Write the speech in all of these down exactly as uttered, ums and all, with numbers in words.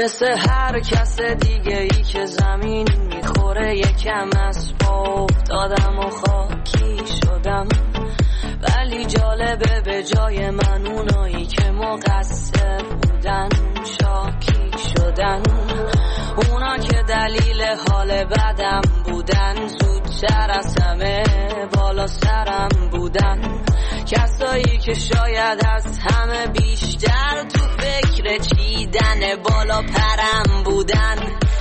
مثل هر کس دیگه ای که زمین میخوره یکم از پا افتادم و خاکی شدم، ولی جالبه به جای من اونایی که مقصر بودن شاکی شدن. اونا که دلیل حال بدم بودن زودتر از همه بالا سرم بودن، کسایی که شاید از همه بیشتر تو فکر چیدن بالا پرم بودن.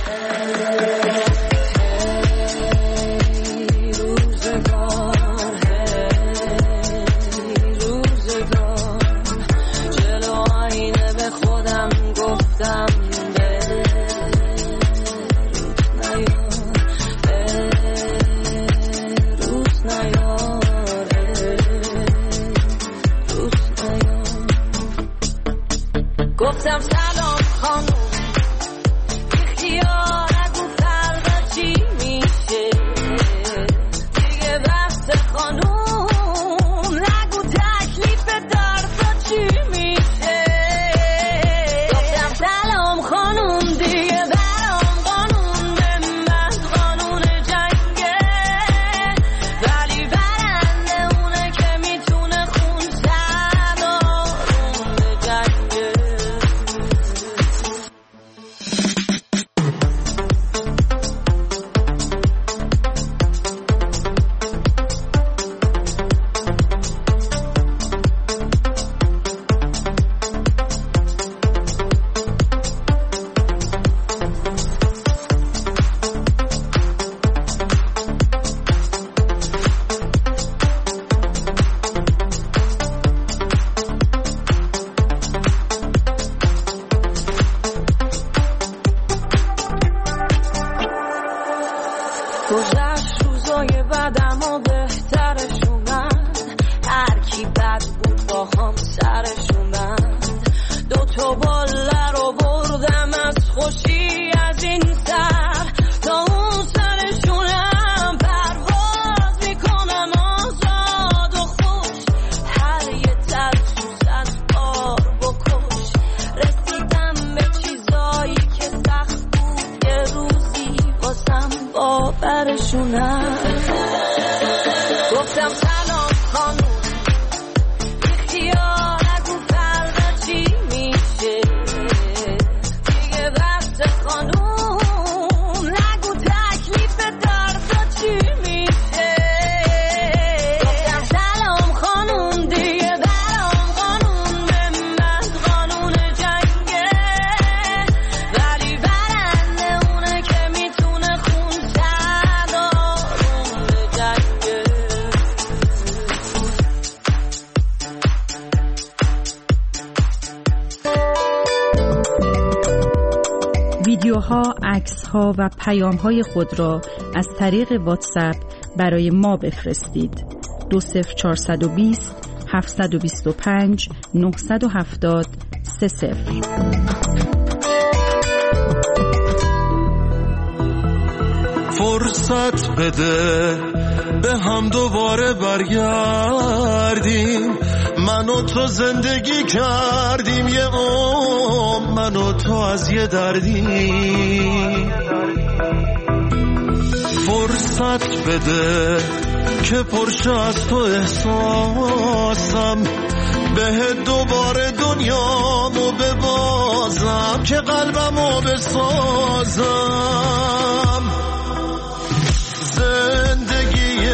گفتم سلام خانوم، اختیار نگو فردا چی میشه دیگه، بحث خانوم نگو تکلیف درسا چی میشه. گفتم سلام خانوم دیگه برام قانون به من قانون جنگه، ولی برنده اونه که میتونه خون زد آروم به جنگه. گذشت روزای بدم و بهترشونن، هر کی بد بود با هم سرشونن. دو تا باله رو بردم از خوشی از این سر تا اون سرشونم، پرواز میکنم آزاد و خوش، هر یه ترسوس از بار بکش. رسیدم به چیزایی که سخت بود یه روزی واسم باورشونم. گفتم سلام خانوم، اختیار نگو فردا چی میشه دیگه، وقت خانوم نگو تکلیف درسا چی میشه. گفتم سلام خانوم دیگه برام قانون به من قانون جنگه، ولی برنده اونه که میتونه خون زد آروم به جنگه. ویدیوها، عکس‌ها و پیام‌های خود را از طریق واتساپ برای ما بفرستید. دو صفر چهارصد و بیست هفتصد و بیست و پنج نهصد و هفتاد سه صفر. فرصت بده به هم دوباره برگردیم، من و تو زندگی کردیم یه عمر، من و تو از یه دردیم. فرصت بده که پرشه از تو احساسم، به دوباره دنیامو ببازم که قلبمو بسازم. زندگی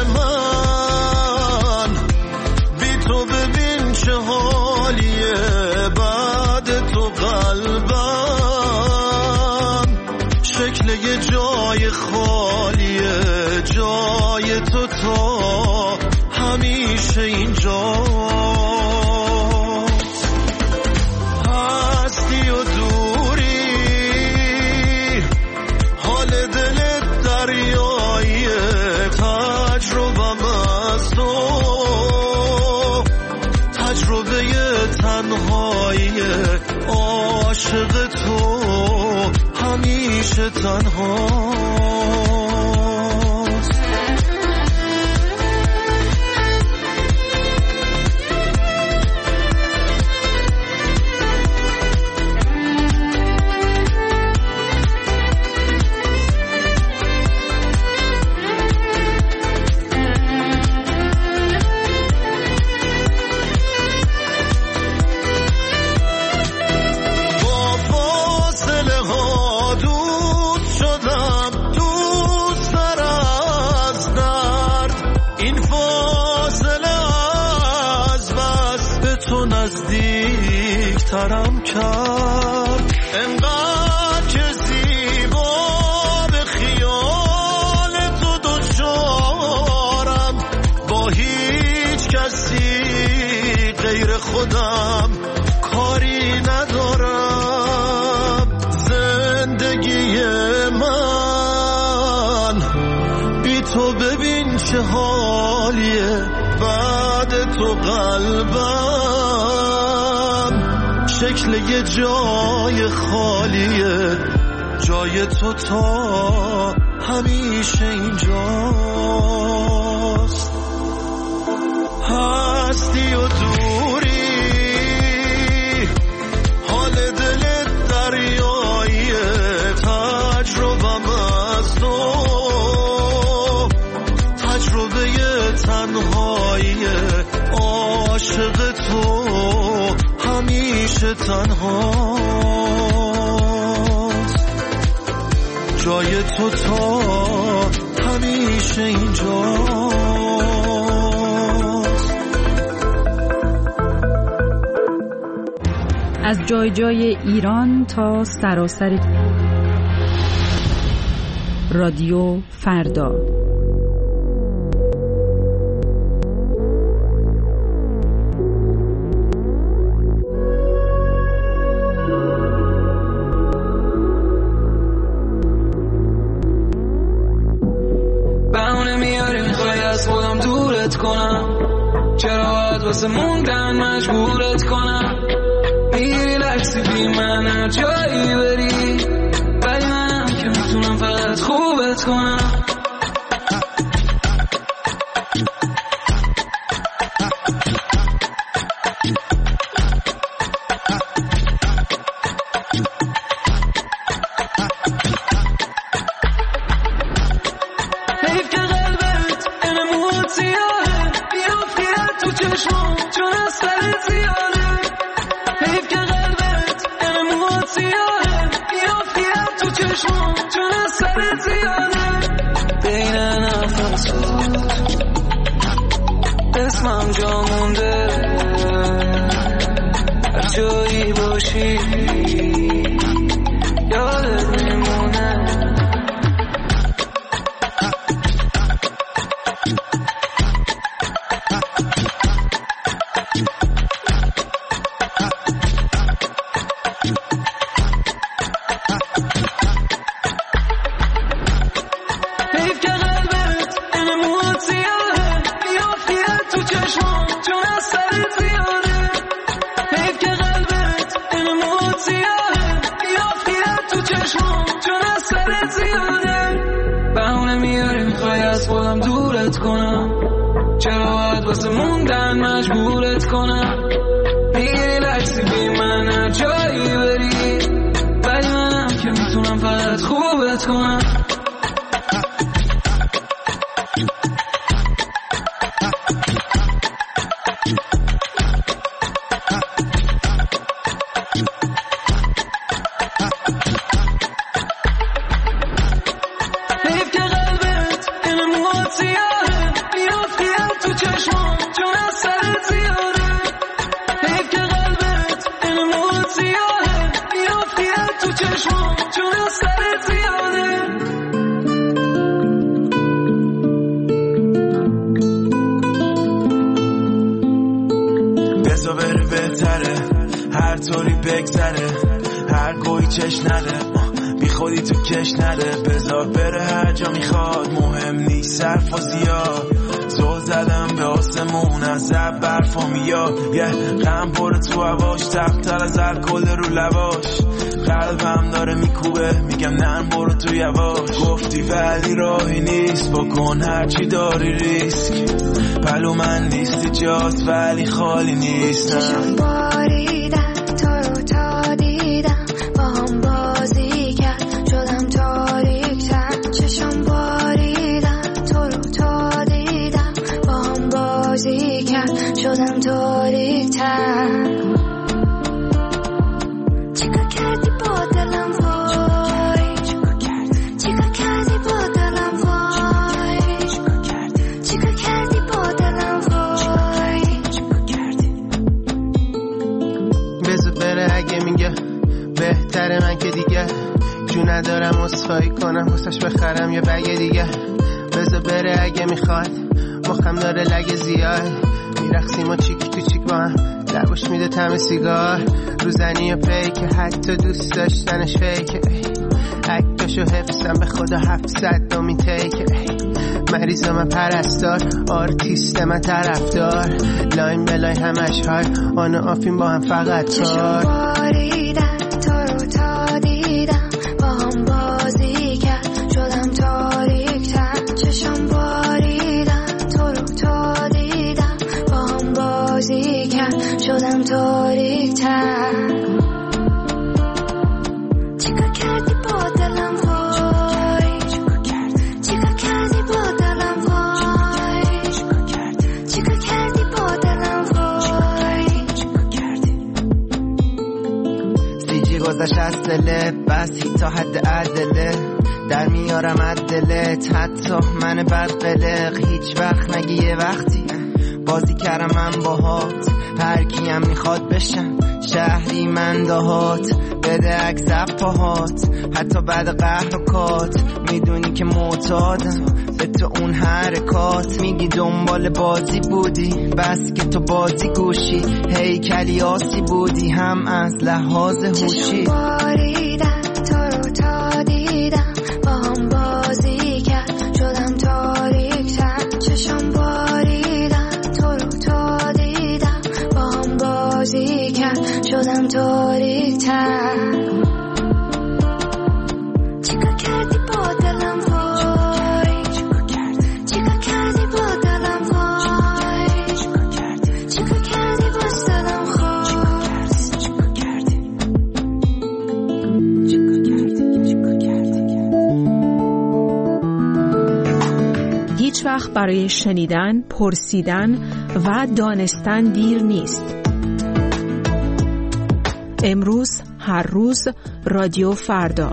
من بی تو ببین چه حالیه، بعد تو قلبم شکل یه جای خالیه، جای تو تا همیشه اینجا هستی و دوری، حال دلت دریاییه، تجربم از تو تجربه تنهاییه، عاشق تو همیشه تنهاست. بهترم کرد. انقدر که زیبا به خیال تو دچارم، با هیچ کسی غیر خودم کاری ندارم. زندگی من بی تو ببین چه حالیه، بعد تو قلبم شکل یه جای خالیه، جای تو تا همیشه اینجاست. هستی و دوری حال دل دریاییه، تجربم از تو تجربه تنهاییه، عاشق تو همیشه تنهاست، جای تو تا همیشه اینجاست. از جای جای ایران تا سراسر رادیو فردا. بهونه میاری میخوای از خودم دورت کنم، چرا باید واسه موندن مجبورت کنم؟ میری لحظی بی من هر جایی بری، ولی منم که میتونم فقط خوبت کنم. اسمم جا مونده، هر جایی باشی یادت میمونه. بهونه میاری میخوای از خودم دورت کنم، چرا باید واسه موندن مجبورت کنم؟ میگیری لحظی بی من هر جایی بری، ولی منم که میتونم فقط خوبت کنم. بزا بره بهتره، هر طوری بگذره، هر گوی چش نده، بی خودی تو کش نده. بزا بره هر جا میخواد، مهم نیست صرف و زیاد. زل زدم به آسمون از زب برفا میاد، یه غم پر تو هواش، تفتر از الکل رو لواش. قلبم داره میکوبه، میگم نرم برو تو یواش. گفتی ولی راهی نیست، بکن هرچی داری ریسک. پلو من نیستی جات ولی خالی نیستم. چشم باریدم تو رو تا دیدم، با هم بازی کرد شدم تاریک‌تر. چشم باریدم تو رو تا دیدم، با هم بازی کرد شدم تاریک‌تر. چیکار کردی با دلم وای، چیکار کردی با دلم وای، چیکار کردی با دلم وای. بخرم یه بگ دیگه بذار بره اگه میخواد مخم داره لگه زیاد میرقصیم و چیک تو چیک با هم لبوش میده طعم سیگار روزنی و پیکه حتی دوست داشتنش فیکه عکسشو حفظم به خدا هفتصد تا میتیکه مریض من پرستار آرتیست من طرفدار لاین بلای همش های آن آفیم با هم فقط کار باریدن تو رو تا دیدم با هم بازی کرد شدم تاریک تر چشم باریدن تو رو تا دیدم با هم بازی کرد شدم تاریک تر چیکار کردی با دلم وای چیکار کردی با دلم وای چیکار کردی با دلم وای سیجی گذشت از دلت بس تا حد عدله در میارم از دلت حتی من بد قلق هیچ وقت نگی یه وقتی بازی کردم من باهات هر کیم میخواد بشم شهری من دهات بده عکس پاهات حتی بعد قهر و کات میدونی که معتادم به تو اون حرکات میگی دنبال بازی بودی بس که تو بازی گوشی هیکلی آسی بودی هم از لحاظ هوشی باریدن تو رو تا دیدم با هم بازی کرد شدم تاریک تر چشم باریدن تو رو تا دیدم با هم بازی کرد شدم تاریک تر چیکار کردی با دلم وای چیکار کردی با دلم وای چیکار کردی با دلم خواست چیکار کردی چیکار کردی هیچ وقت برای شنیدن، پرسیدن و دانستن دیر نیست. امروز، هر روز، رادیو فردا.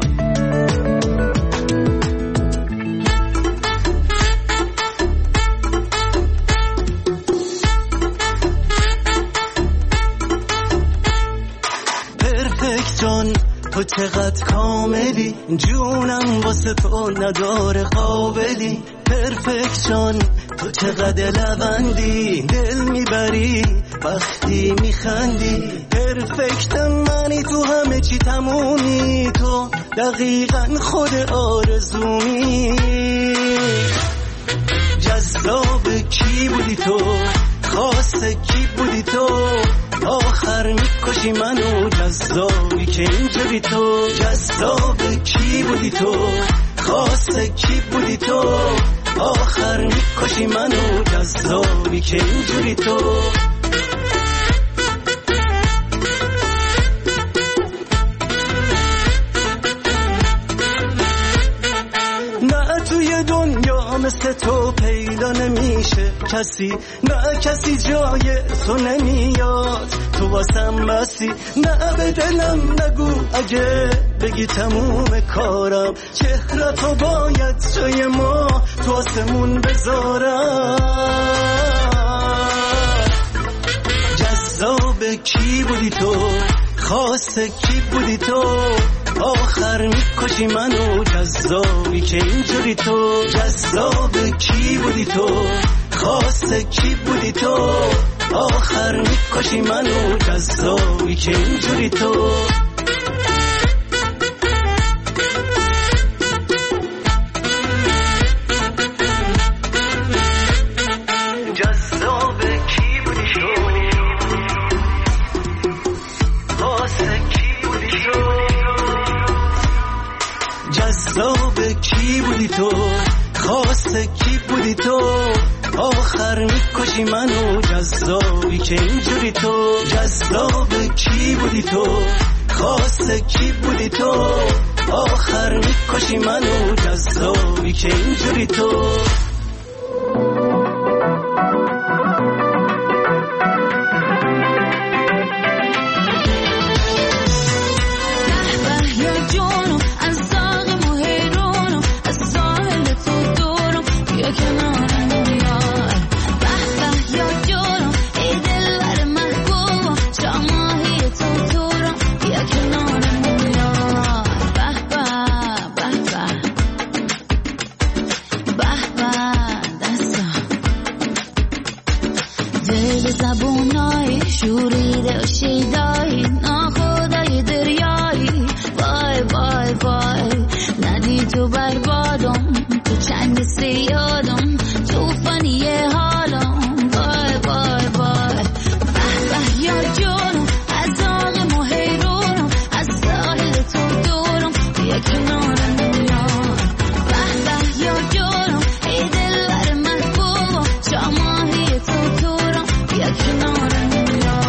پرفکت جان تو چقدر کاملی جونم واسه تو نداره قابلی پرفکت جان تو چقدر لبندی دل میبری وقتی میخندی پرفکتم منی تو همه چی تمومی تو دقیقا خود آرزومی جذاب کی بودی تو خاص کی بودی تو آخر میکشی منو جذابی که اینجوری تو جذاب کی بودی تو خاص کی بودی تو آخر میکشی منو جذابی که اینجوری تو نه توی دنیا مثل تو پیدا نمیشه کسی نه کسی جای تو نمیاد تو واسم بسی نه به دلم نگو اگه بگی تموم کارم چهره تو باید جای ما تو آسمون بذارم جذاب کی بودی تو خاص کی بودی تو آخر میکشی منو جذابی که اینجوری تو جذاب کی بودی تو خاص کی بودی تو آخر میکشی منو جذابی که اینجوری تو جذاب کی بودی تو خاص کی بودی تو جذاب کی بودی تو خاص کی بودی تو آخر میکشی منو جذابی که اینجوری تو جذاب کی بودی تو خاص کی بودی تو آخر میکشی منو جذابی که اینجوری تو شوریده و شیدایی ناخدای دریایی وای وای وای ندی تو بربادم تو چنگ سیادم توفانی حالم وای وای وای به به یا جانم از آقم و حیرونم از ساحل تو دورم بیا کنار دنیا به به یا جانم ای دلبر محبوبم شاماهی تو تورم بیا کنار دنیا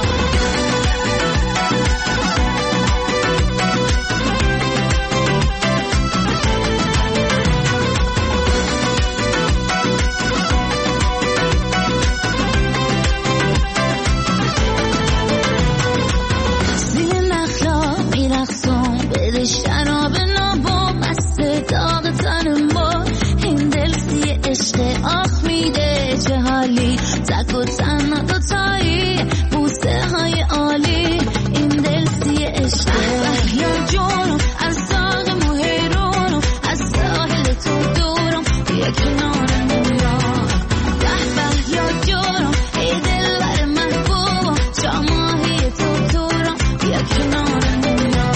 شراب نابا مست داغ تنم با این دل سی عشق آخ میده چه حالی تک و تنها دوتایی بوسه های عالی این دل سی عشق یا جونم از داغم و حیرونم از ساحل تو دورم بیا کنار دنیا به به یا جونم ای دلبر محبوبم شاماهی تو تورم بیا کنار دنیا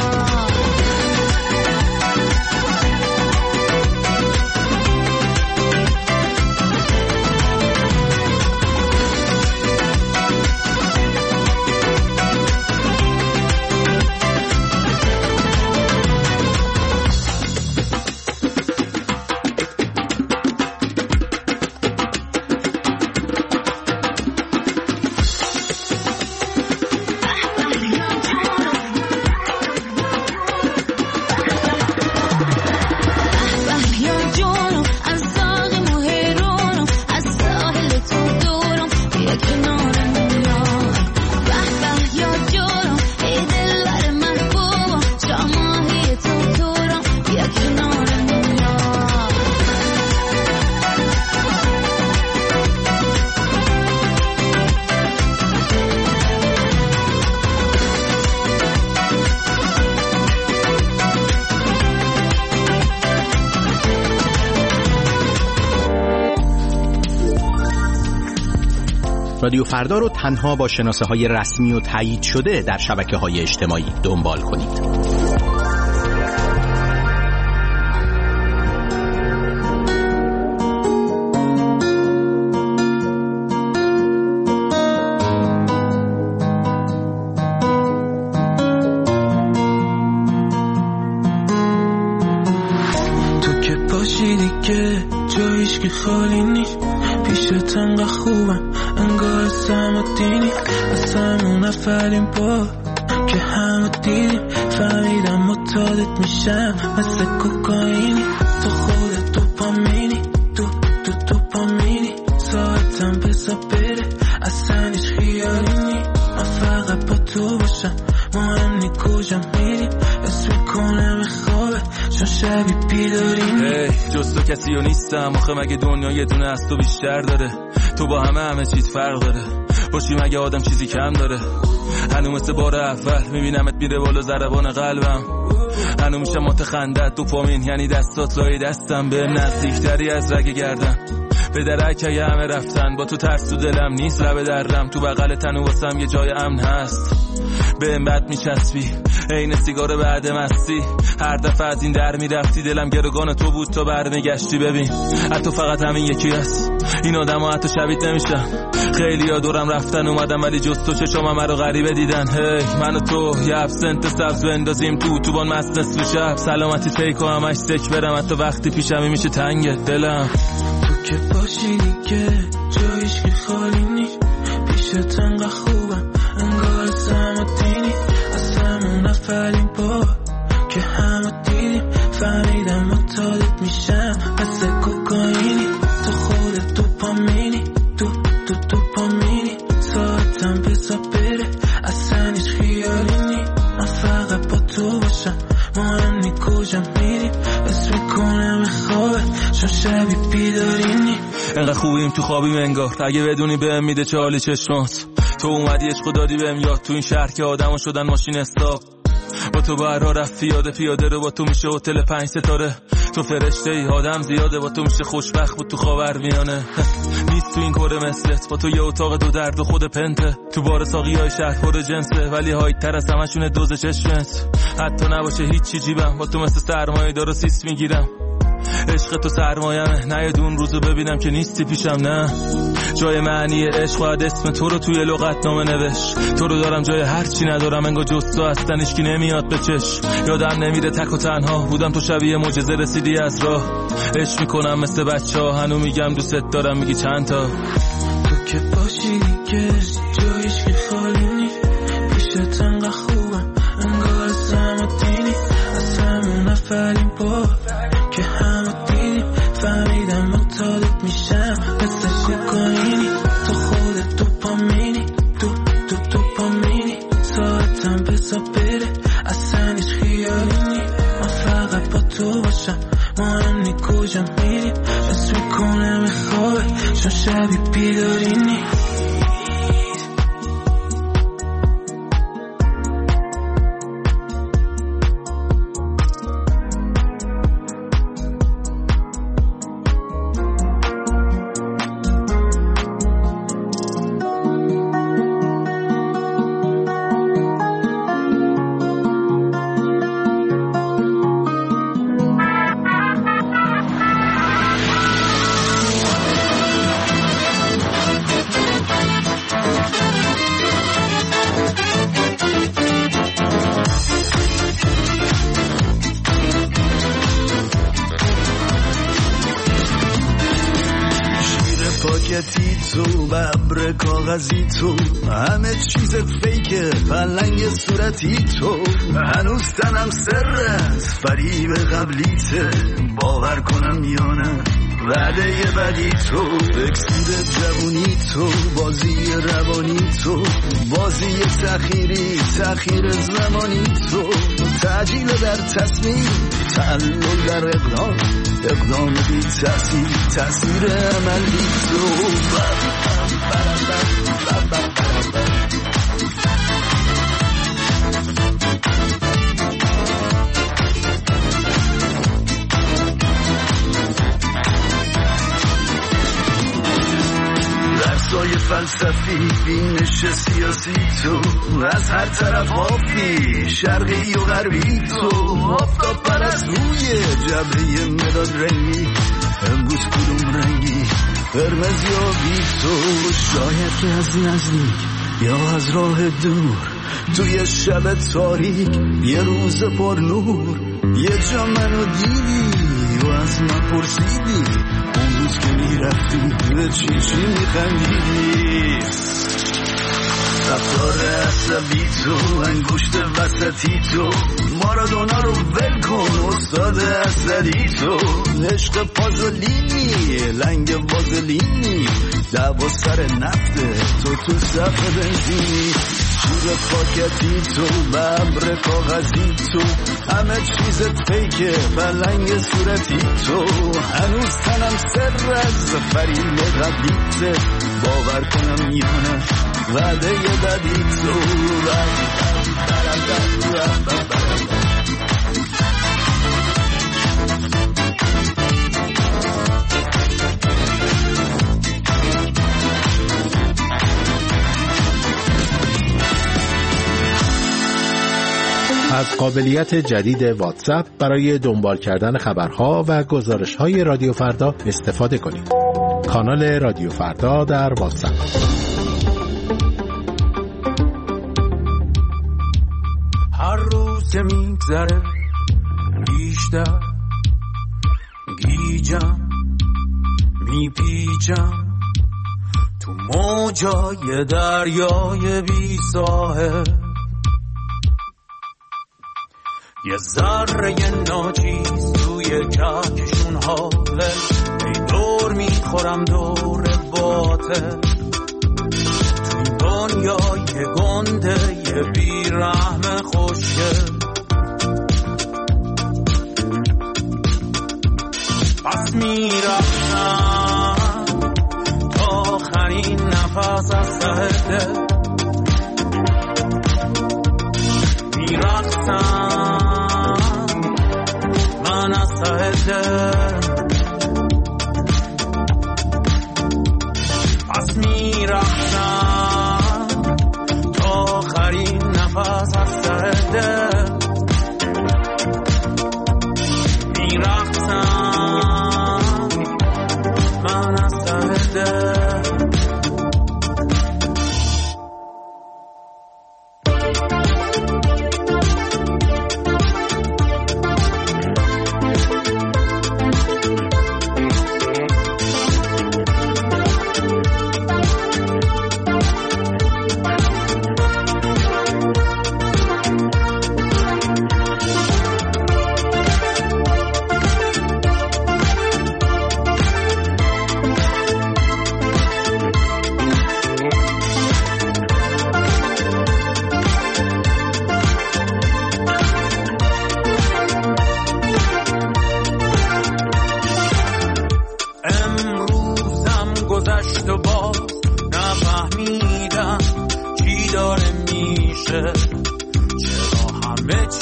رادیو فردا رو تنها با شناسه های رسمی و تایید شده در شبکه های اجتماعی دنبال کنید. تو که باشی دیگه جایش که خالی نیست پیشت انقدر خوبم انگار سم دینی از همون اولین بار که همه دیدیم فهمیدم متعادت میشم مثل کوکائینی تو خودت دوپامینی تو تو دوپامینی ساعتم بزا بره اصلا هیچ خیالی نی من فقط با تو باشم مهم نی کجا میری اسم میکنم خوابه چون شبی بیدارینی hey, جز تو کسی رو نیستم آخه مگه دنیا یه دونه از تو بیشتر داره تو با همه همه چیز فرق داره باشی مگه آدم چیزی کم داره هنو مثل بار اول میبینمت میره بالا ضربان قلبم هنو میشم متخندت دوپامین یعنی دستات لای دستم به نزدیکتری از رگ گردن به درک همه رفتن با تو ترس تو دلم نیست لب درم تو بغل تنو واسم یه جای امن هست به این بد میچسبی این سیگار بعد مستی هر دفعه از این در میرفتی دلم گروگان تو بود تو برمیگشتی ببین حتی فقط همین یکی هست این آدم ها حتی شبیت نمیشم خیلی ها دورم رفتن اومدم ولی جز تو چشم همه رو غریبه دیدن هی hey, من و تو یه ابسنت سبز بندازیم تو تو بان مست نصف شب سلامتی تیک و همش سک برم حتی وقتی پیشمی میشه تنگ دلم تو که باشی دیگه جایش که خالی نیست پیشت انقدر خوبم انگار سمتینی از همون اولین بار که همه دیدیم فهمیدم متعادت میشم مثل کوکائینی تو خودت دوپامینی تو تو دوپامینی ساعتم بزا بره اصلا هیچ خیالی نی من فقط با تو باشم مهم نی کجا میری اسم میکنم خوابه چون شبی بیدارینی انقدر خوبیم تو خوابیم انگار اگه بدونی بهم میده چه حالی چشمات تو اومدی عشق دادی بهم یاد تو این شهر که آدمو شدن ماشین استاپ با تو بر راه رفت پیاده پیاده رو با تو میشه هتل پنج ستاره تو فرشته ای آدم زیاده با تو میشه خوشبخت بود تو خاورمیانه نیست تو این کره مثلت با تو یه اتاق دو درد و خود پنته تو بار ساقی های شهر پر جنسه ولی هایت تر از همشونه دوز چشمت حتی نباشه هیچی جیبم با تو مثل سرمایه دار و سیست میگیرم عشق تو سرمایمه نه یه دون روزو ببینم که نیستی پیشم نه جای معنی عشق باید اسم تو رو توی لغت نامه نوشت تو رو دارم جای هر چی ندارم انگار جز تو هستن هیچکی نمیاد به چشم یادم نمیره تک و تنها بودم تو شبیه معجزه رسیدی از راه عشق میکنم مثل بچه ها هنو میگم دوست دارم میگی چند تا تو که باشی دیگه جایش که خالی نی پیشت انقدر خوبم انگار سمتینی از همون اولین بار که همه دیدیم فهمیدم متعادت میشم مثل کوکائینی تو خودت دوپامینی تو تو دوپامینی ساعتم بزا بره اصلا هیچ خیالی نی من فقط با تو باشم مهم نی کجا میریم بس میکنه میخواه چون شبی بیداری نی تو ببر کاغذی تو همه چیز فیکه پلنگ صورتی تو هنوز تنم سرت فریب قبلیته باور کنم یا نه وعده بدی تو اکسیر جوونی تو بازی روانی تو بازی تخیری تخیر زمانی تو تعجیل در تصمیم تعلل در اقدام اقدام بی تأثیر تأثیر عملی تو درسای فلسفی بینش سیاسی تو از هر طرف آفی شرقی و غربی تو آفتاب پرست روی جبهه مداد رنگی امروز کدوم رنگی قرمز یا بی تو شاید که از نزدیک یا از راه دور توی شب تاریک یه روز پر نور یه جا منو دیدی و از من پرسیدی اون روز که میرفتی به چی چی میخندیدی رفتار عصبی تو انگشت وسطی تو مارادونا رو ول کن استاد اسدی تو عشق پازولینی لنگ وازلینی دعوا سر نفته تو تو صف بنزینی شیر پاکتی تو ببر کاغذی تو همه چیزت فیکه بلنگ صورتی تو هنوز تنم سر از فریب قبلیته باور کنم یا نه وعده بدی تو از قابلیت جدید واتساپ برای دنبال کردن خبرها و گزارش‌های رادیو فردا استفاده کنید. کانال رادیو فردا در واتساپ. هر روز که میگذره بیشتر گیجم میپیچم تو موجای دریای بی ساحل یه ذره ناچیز توی کهکشون حاله ای دور میخورم دور باطل توی دنیای گنده یه بیرحم خوشگل پس میرفتم تا آخرین نفس از ته دل میرفتم من از ته دل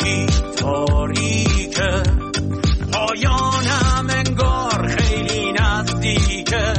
خیلی تاریکه، پایانم انگار خیلی نزدیکه.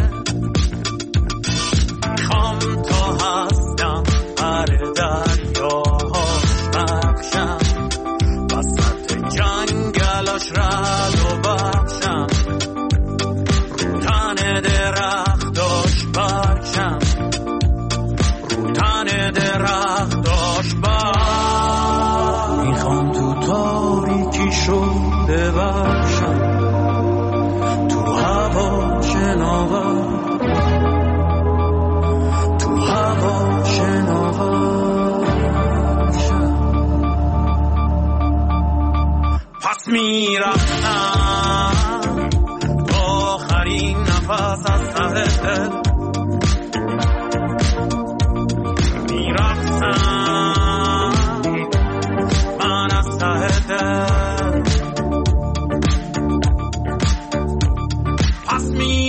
میخوام تا هستم هر دریاها بخشم، وسط جنگلاش رد و بخشم، رو تن درختاش برشم، رو تن درختاش برشم. میخوام تو تاریکی شده بخشم، تو هوا شناور، تو هوا شناور شم. پس میرفتم تا آخرین نفس از ته دل، میرفتم من از ته دل. پس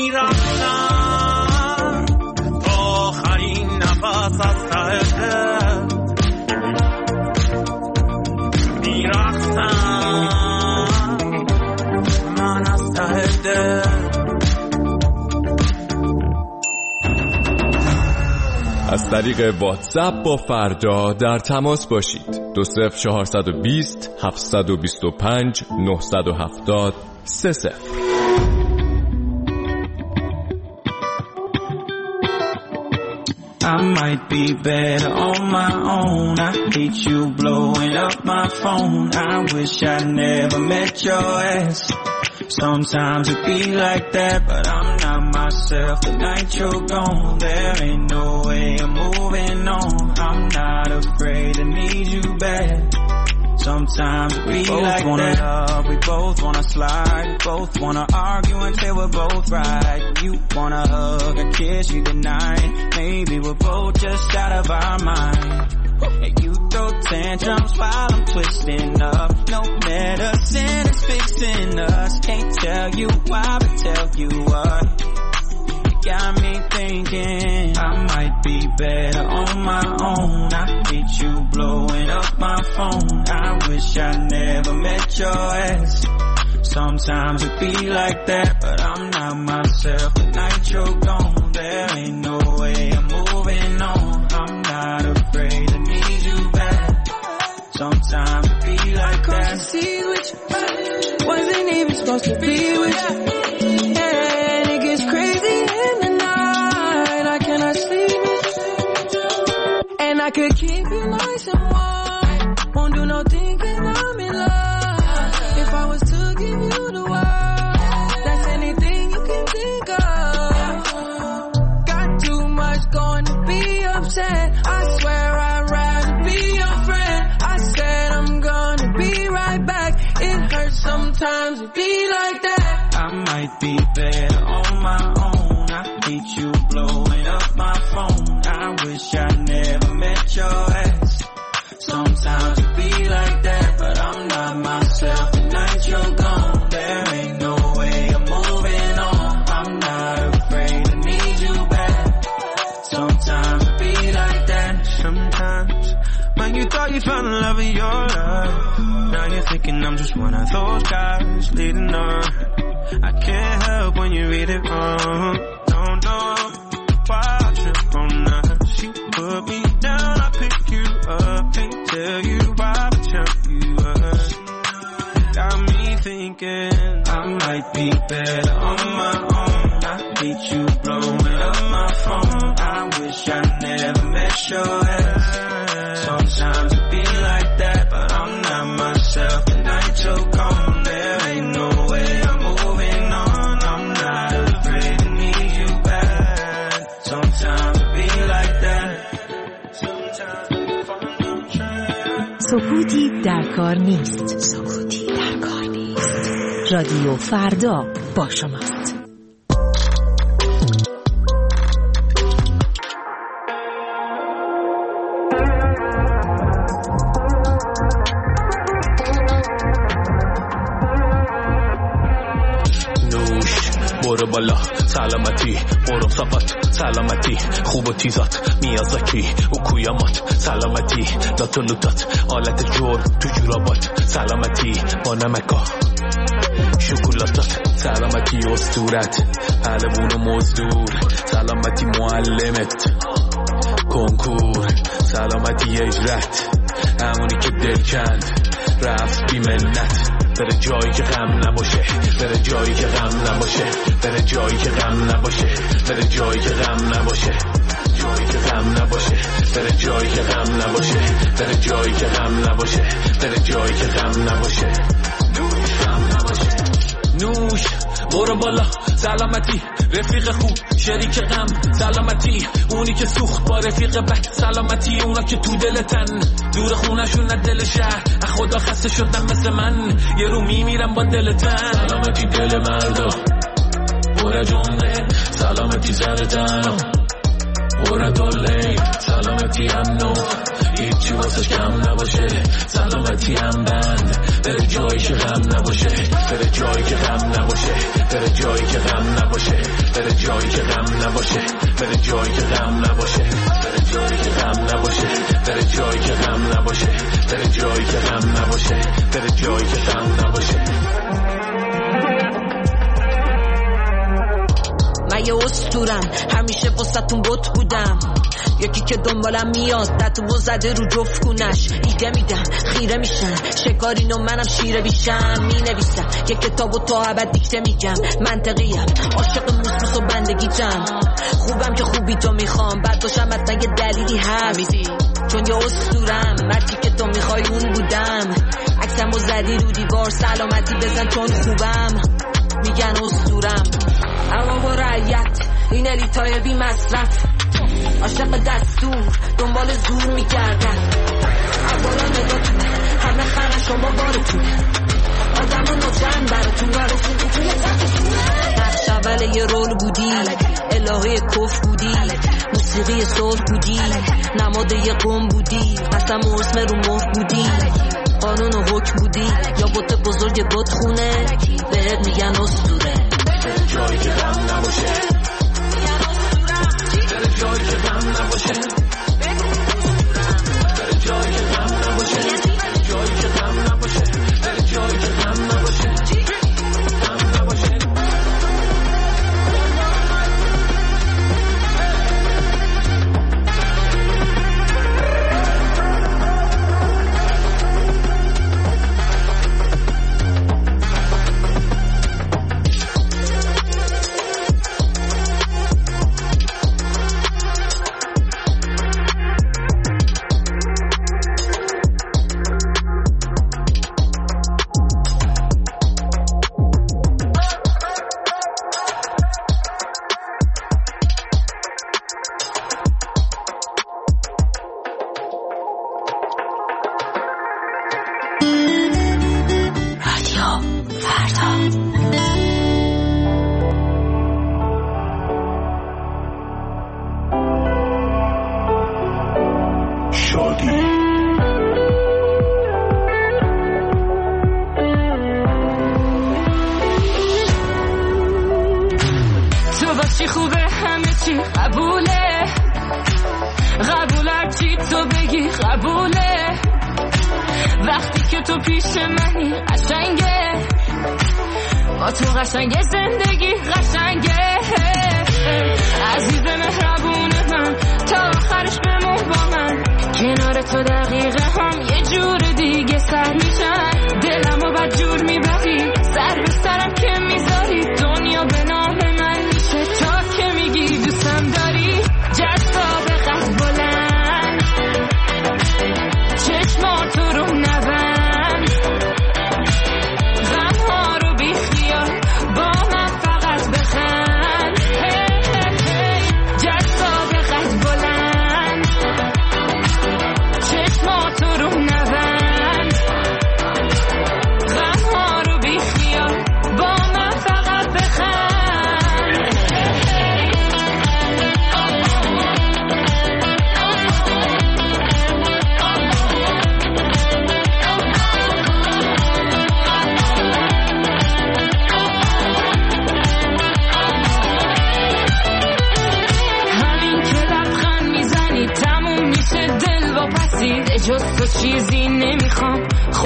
میرفتم تا آخرین نفس از ته دل، میرفتم من از ته دل. از طریق واتساپ با فردا در تماس باشید. دو صفر چهارصد و بیست هفتصد و بیست و پنج نهصد و هفتاد سه صفر. I might be better on my own. I hate you blowing up my phone. I wish I never met your ass. Sometimes it be like that, but I'm not myself. The night you're gone, there ain't no way I'm moving on. I'm not afraid to need you back. Sometimes it be like that. We both wanna love, we both wanna slide, we both wanna argue until we're both right. You wanna hug and kiss, you deny it. Maybe we're both just out of our mind. And you throw tantrums while I'm twisting up. No medicine is fixing us. Can't tell you why, but tell you what. You got me thinking I might be better on my own. I hate you blowing up my phone. I wish I never met your ass. Sometimes it be like that, but I'm not myself. The night you're gone, there ain't no way I'm moving on. I'm not afraid to need you back. Sometimes it be like that. Cross the sea with you, wasn't even supposed to be with you. And it gets crazy in the night, I cannot sleep. And I could keep you nice and warm, won't do no thinking I'm in love. If I was to give you the world, that's anything you can think of. Got too much going to be upset, I swear I'd rather be your friend. I said I'm gonna be right back. It hurts sometimes to be like that. I might be better on my own. I hate you blowing up my phone. I wish I never met your ass. Sometimes it be like that, but I'm not myself. The night you're gone, there ain't no way I'm moving on. I'm not afraid to need you back. Sometimes it be like that. Sometimes when you thought you found the love of your life, now you're thinking I'm just one of those guys leading on. I can't help when you read it wrong. Don't know why I trip on us. You put me down, I pick you up. Can't tell you why, but tell you what. Got me thinking I might be better on my own. I hate you blowing up my phone. I wish I never met your ass. Sometimes it be like that, but I'm not myself. The night you're gone, there ain't no way I'm moving on. I'm not afraid to need you back. Sometimes it be like that. Sometimes we find no track. سکوتی در کار نیست. سکوتی در کار نیست. رادیو فردا با شماست. برو بالا سلامتی، برو فقط سلامتی، خوب و تیزات میازاکی و کویامات سلامتی، لاتو لوتات آلت جور تو جورابات سلامتی، با نمکا شکلاتات سلامتی، اسطورت پهلوون و مزدور سلامتی، معلمت کنکور سلامتی، اجرت همونی که دل کند رفت بی منت، بره جایی که غم نباشه، بره جایی که غم نباشه، بره جایی که غم نباشه، بره جایی که غم نباشه، جایی که غم نباشه، بره جایی که غم نباشه، بره جایی که غم نباشه، بره جایی که غم نباشه، غم نباشه. نوش برو بالا سلامتی، رفیق خوب شریک غم سلامتی، اونی که سوخت با رفیق بد سلامتی، اونا که تو دلتن دور خونشون نه دل شهر، خدا خسته شدن مثل من یه رو میمیرم با دلتن سلامتی، دل مردا برا جمعه سلامتی، زردن برا دوله سلامتی، امنو هیچی واسش کم نباشه سلامتی، هم بند بره جایی که غم نباشه، بره جایی که غم نباشه، بره جایی که غم نباشه، بره جایی که غم نباشه، بره جایی که غم نباشه، بره جایی که غم نباشه، بره جایی که غم نباشه، بره جایی که غم نباشه، بره جایی که غم نباشه. من یه اسطورم همیشه واسه‌تون بت بودم، یکی که دنبالم میاد دتو زده رو جفت کونش، ایده میدم خیره میشن شکارین و منم شیره بیشم، می نویسم یه کتاب و تا ابد دیکته میگم، منطقیم عاشق موسوس و بندگیتم، خوبم که خوبی تو میخوام بعد باشم حتما یه دلیلی هست، چون یه اسطورم مرتی که تو میخوای اون بودم، عکسمو زدی رو دیوار سلامتی بزن چون خوبم، میگن اسطورم اما با رعیت این الیتای بی مصرف، عاشق دستور دنبال زور میگردن، اولا نگاتونه همه خرن شما بارتونه، آدم و نجن براتون براتون توی تفتونه، نقش اول یه رول بودی الهه کف بودی، موسیقی صلح بودی نماد یه قوم بودی، قسم و اسم رو مهر بودی، قانون و حکم بودی، یا بوت بزرگ بوت خونه بهت میگن اسطوره، بره جایی که غم نباشه، بره جایی که غم نباشه، بره جایی که غم نباشه، بره جایی که غم نباشه، بره جایی که غم نباشه، غم نباشه. بخند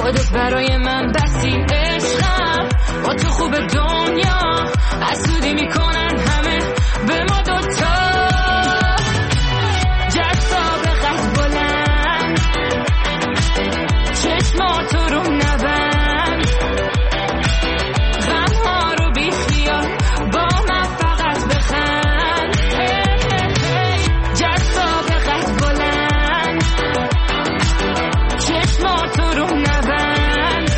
خودت برای من بسی عشقم با تو خوب دنیا حسودی میکنن همه به ما دوتا جذاب قد بلند چشماتو رو نبند غمها رو بی خیال با من فقط بخند جذاب قد بلند چشماتو رو نبند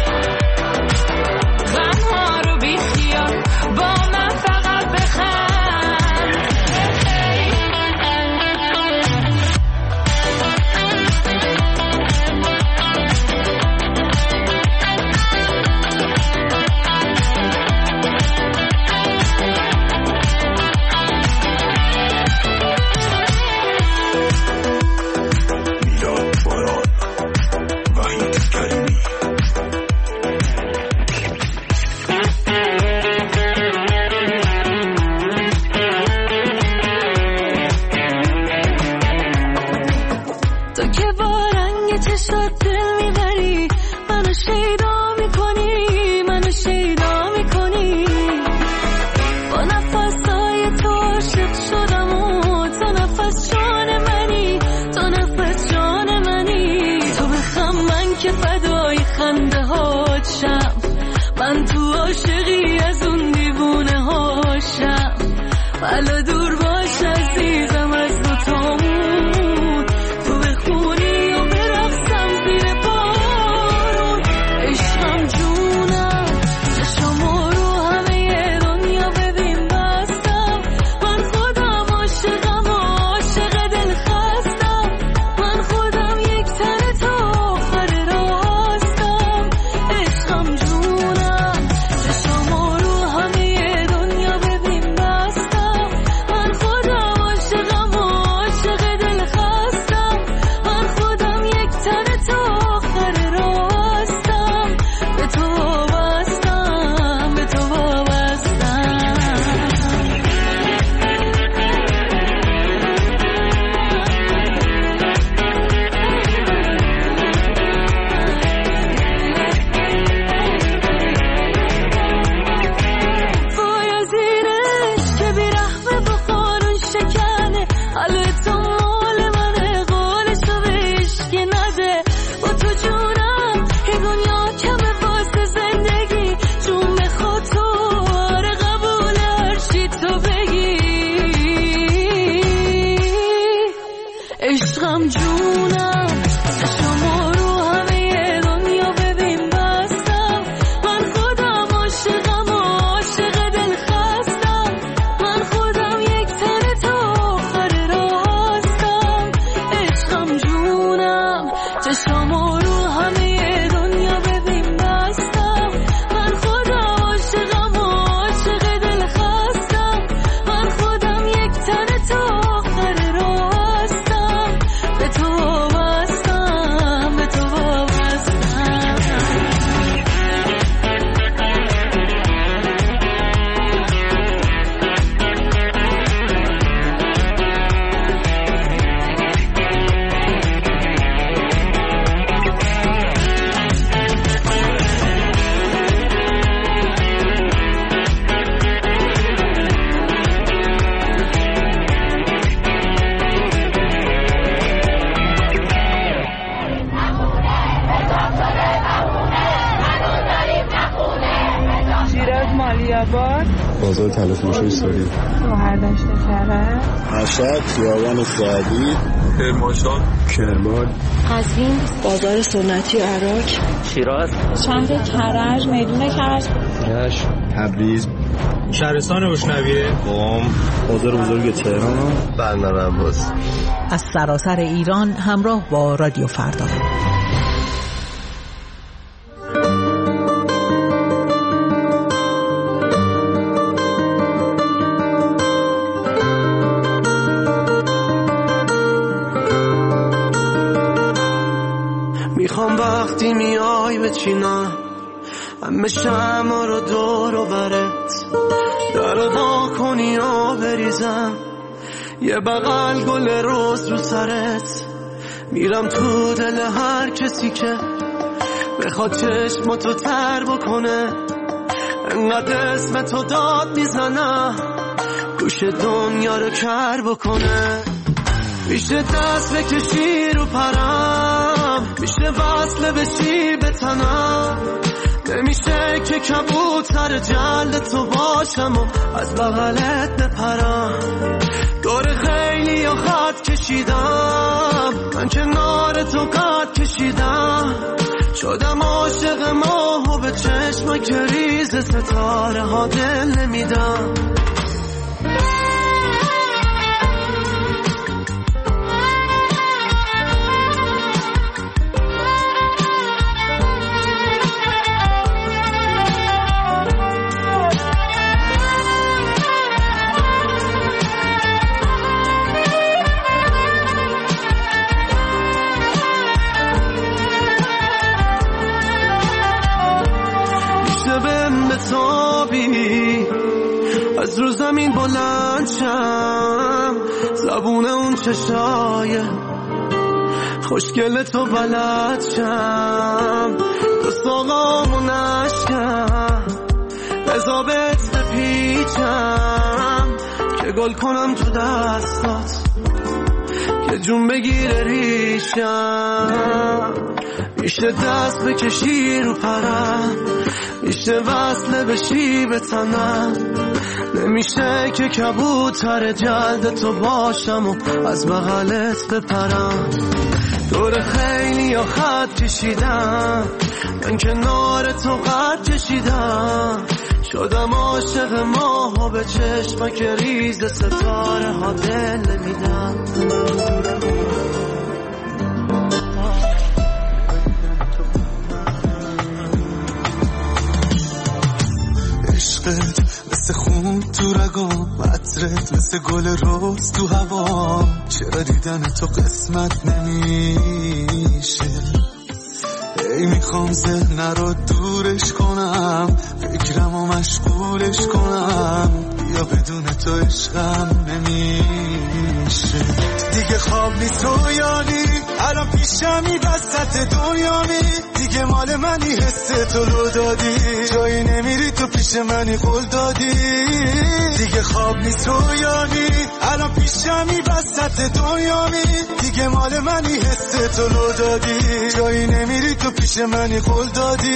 غمها رو بی خیال با من فقط بخند تو که با رنگ چشات دل میبری منو شیدا میکنی منو شیدا میکنی با نفسای تو عاشق شدم و تو نفس جان منی تو نفس جان منی تو بخم من که فدای خنده هاشم من تو عاشقی از اون دیوونه هاشم حالا دور باش عزیزم از دوتامون تو بخونی و برقصم زیر بارون عشقم جونم چشمو رو همه دنیا ببین بستم من خودم عاشقم و عاشق دل خستم من خودم یک تن تا آخر راستم عشقم جونم چشمو رو همه دنیا ببین بستم من خودم عاشقم و عاشق دل خستم من خودم یک تن تا آخر راستم به تو وابستم به تو وابستم وای از این عشق که بیرحمه با قانون شکنه حالا تو مال منه قولشو به عشقی نده با تو جونم یه دنیا کمه واسه زندگی جون بخواد تو آره قبول هرچی تو بگی عشقم جونم چشمو رو همه دنیا ببین بستم من خودم عاشقم و عاشق دل خستم من خودم یک تن تا آخر راستم عشقم جونم چشمو رو همه دنیا ببین بستم من خودم عاشقم و عاشق دل خستم من خودم یک تن تا آخر راستم به تو وابستم به تو وابستم شیراز مالیاباد بازار تلفروشی ساری سوهر دشت کرد مشهد خیابان سعدی کرمانشاه کرمان قزوین بازار سنتی عراق شیراز شهر کرج میدون کرج رشت تبریز شهرستان روشنویه قم بازار بزرگ تهران بندر عباس از سراسر ایران همراه با رادیو فردا. میخوام وقتی میای بچینم همه شمع رو دور و برت در وا کنی و بریزم یه بغل گل روز رو سرت میرم تو دل هر کسی که بخواد چشماتو تر بکنه، انقدر اسم تو داد میزنم گوش دنیا رو کر بکنه. میشه دست بکشی رو پرم، میشه وصله بشی به تنم، نمیشه که کبوتر جلد تو باشم و از بغلت بپرم. دور خیلی یا خط کشیدم، من کنار تو قد کشیدم، شدم عاشق ماه و به چشم که ریز ستاره ها دل نمیدم. از رو زمین بلند شم، زبون اون چشای خوشگل تو بلد شم، تو ساقامو نشکم، بزا بهت بپیچم که گل کنم تو دستات که جون بگیره ریشم. میشه دست بکشی رو پرم، میشه وصله بشی به تنم، نمیشه که کبوتر جلد تو باشم و از بغلت بپرم. دور خیلی یا خط کشیدم، من کنار تو قد کشیدم، شدم عاشق ماه و به چشم که ریز ستاره ها دل نمیدم. مثل خون تو رگام، عطرت مثل گل روز تو هوا، چرا دیدن تو قسمت نمیشه؟ ای میخوام ذهن رو دورش کنم، فکرم و مشغولش کنم، بیا بدون تو عشقم نمیشه. دیگه خواب نیست رویانی، الان پیشمی وسط دنیامی، دیگه مال منی حس تو رو دادی، جایی نمیری تو پیش منی قول دادی. دیگه خواب نیست رویانی، الان پیشمی وسط دنیامی، دیگه مال منی حس تو رو دادی، جایی نمیری تو پیش منی قول دادی.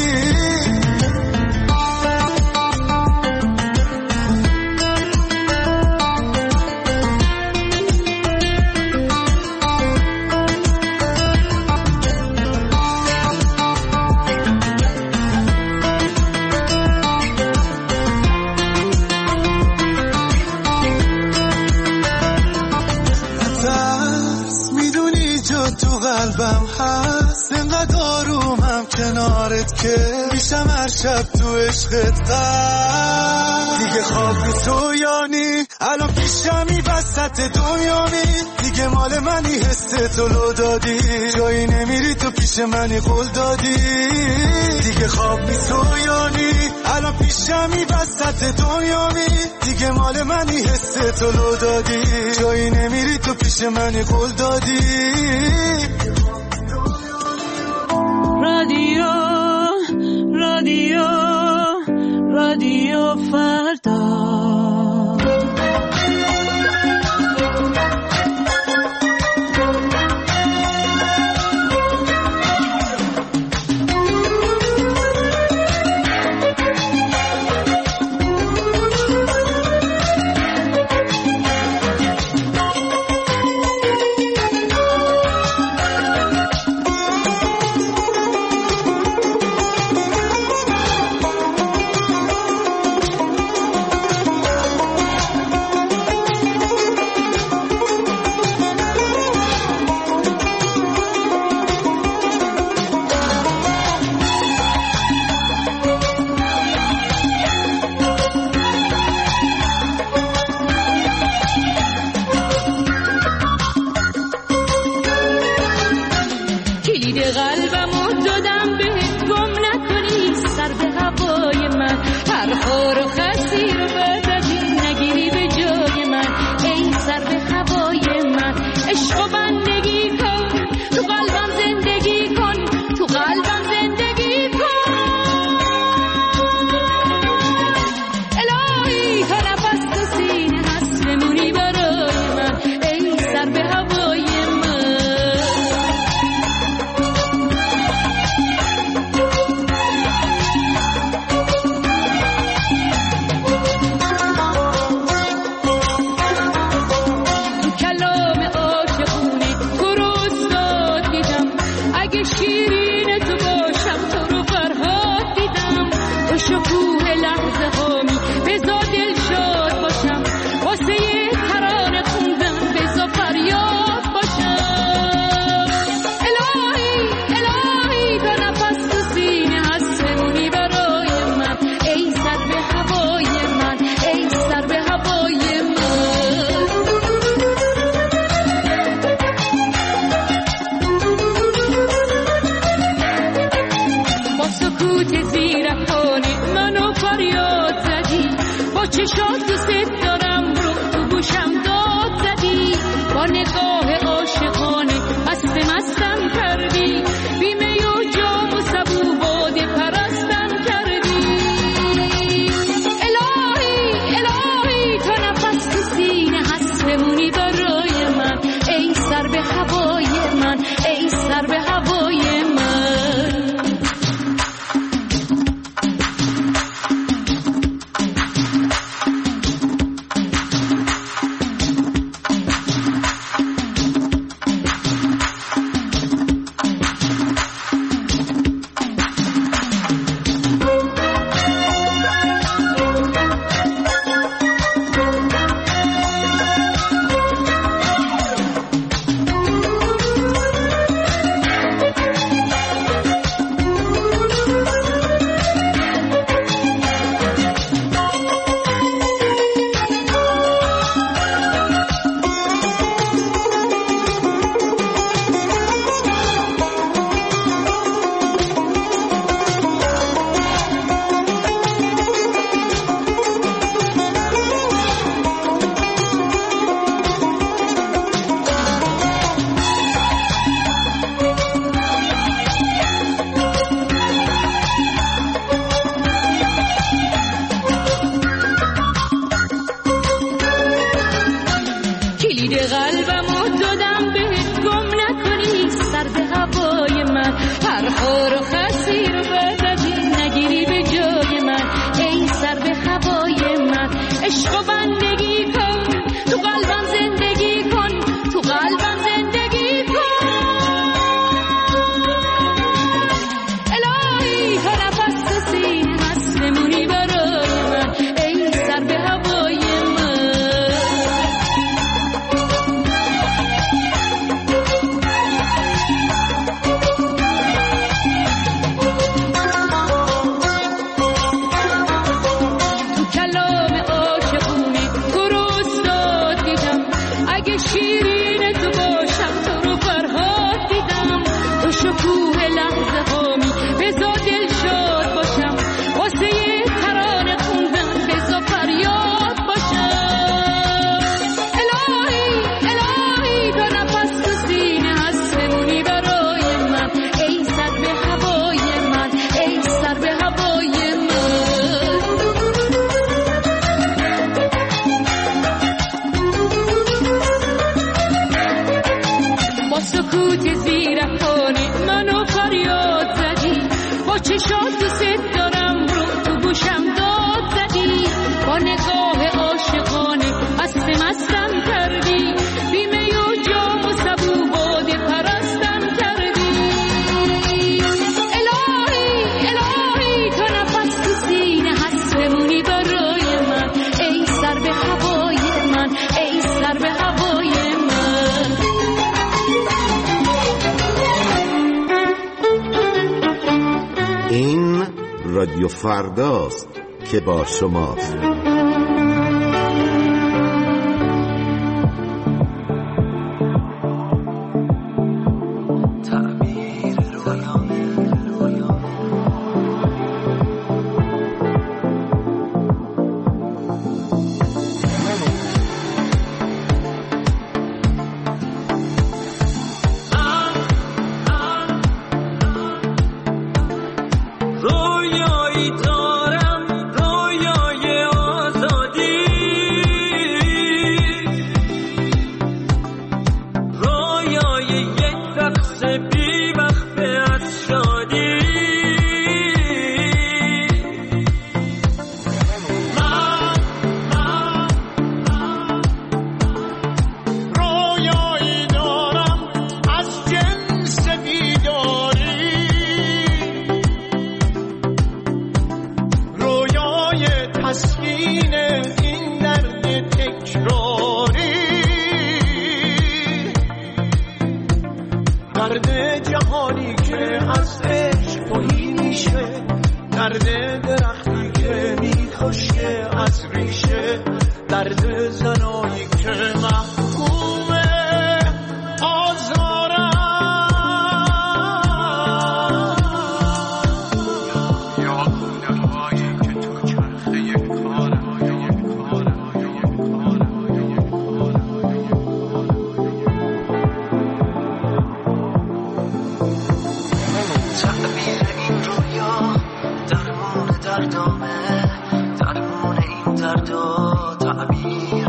قلبم هست انقدر آرومم کنارت که میشم هر شب تو عشقت غرق. دیگه خواب نیست رویانی، الان پیشمی وسط دنیامی، دیگه مال منی حس تو رو دادی، جایی نمیری تو پیش منی قول دادی. دیگه خواب نیست رویانی، الان پیشمی وسط دنیامی، دیگه مال منی حس تو رو دادی، جایی نمیری تو پیش منی قول دادی. رادیو رادیو رادیو فردا. هر خور و خسی رو بزدی نگیری به جای من، ای سر به هوای من. عشق و بندگی کن تو قلبم، زندگی کن تو قلبم، زندگی کن. الهی تو نفس تو سینه هست بمونی برای من، ای سر به هوای من. تو کلام عاشقونی تو رو استاد دیدم، اگه شیرین تو باشم تو رو فرهاد دیدم. تو شکوه لحظه هامی بزا دل شاد باشم، واسه یه ترانه خوندم بزا فریاد باشم. الهی الهی تو نفس تو سینه هست بمونی برای من، ای سر به هوای من، ای سر به هوای من. با سکوت زیرکانه منو فریاد زدی، با چشات تو ست دارم رو تو گوشم داد زدی. با نگاه عاشقانه مست مستم کردی، بیمه و جام و سبو باده پرستم کردی. الهی الهی تو نفس تو سینه هست بمونی برای من، ای سر به هوای من، ای سر به هوای من. این رادیو فرداست که با شماست. رویایی دارم، رویای آزادی، رویای یک رقص بی وقفه از شادی. من من رویایی دارم از جنس بیداری، رویای تسکین این درد تکراری. درد جهانی که از عشق توهی میشه، درد درختی که میخشکه از ریشه، درد زنایی که محکوم آزارن. یا گونه هایی که تو چرخه کارم، تعبیر این رویا درمون دردامه، درمون این دردا تعبیر